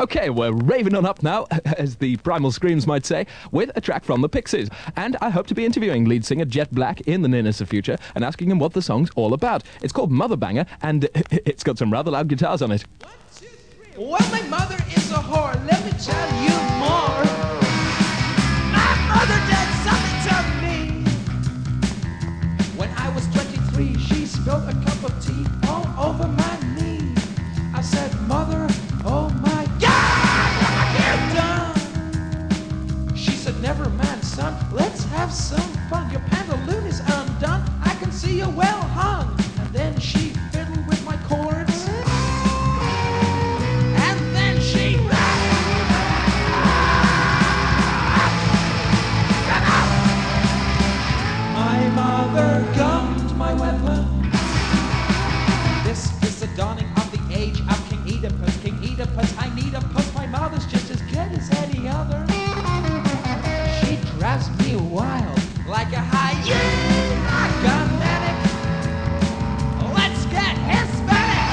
Okay, we're raving on up now, as the Primal Screams might say, with a track from the Pixies. And I hope to be interviewing lead singer Jet Black in the nearness future and asking him what the song's all about. It's called Mother Banger, and it's got some rather loud guitars on it. 1, 2, 3. Well, my mother is a whore. Let me tell you more. My mother did something to me. When I was 23, she spilled a cup of tea all over my knee. I said, Mother, oh my God, what have you done? She said, never mind, son, let's have some fun. Your pantaloon is undone, I can see you well hung. And then she fiddled with my chords. And then she my mother gummed my weapon. This is the dawning of the age of King Oedipus. King Oedipus, I need a puss. My mother's just as good as any other. She drives me wild like a hyena manic. Let's get Hispanic.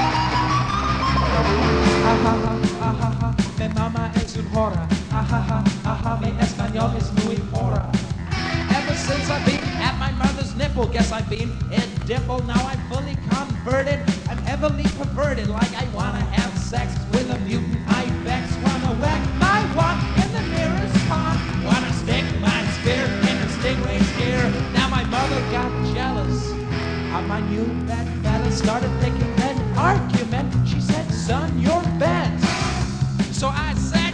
Ha ha ha ha ha. Mi mama es un hora. Ha ha ha ha ha. Mi español es muy pora. Ever since I've been at my mother's nipple, guess I've been in dimple. Now I'm fully converted. I'm heavily perverted, like I wanna have sex with a mutant ibex. Wanna whack my wand in the nearest pond. Wanna stick my spear in a stingray's ear. Now my mother got jealous of my new bedfellow. Started picking an argument. She said, son, you're bent. So I said,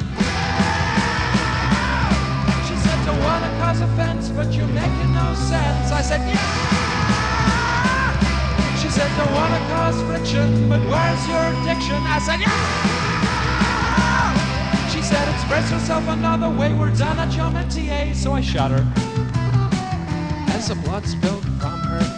she said, don't wanna cause offense, but you're making no sense. I said, yeah. She said, don't wanna cause friction, but where's your diction? I said, yeah. She said, express yourself another way. We're done at your métier. So I shot her. As the blood spilled from her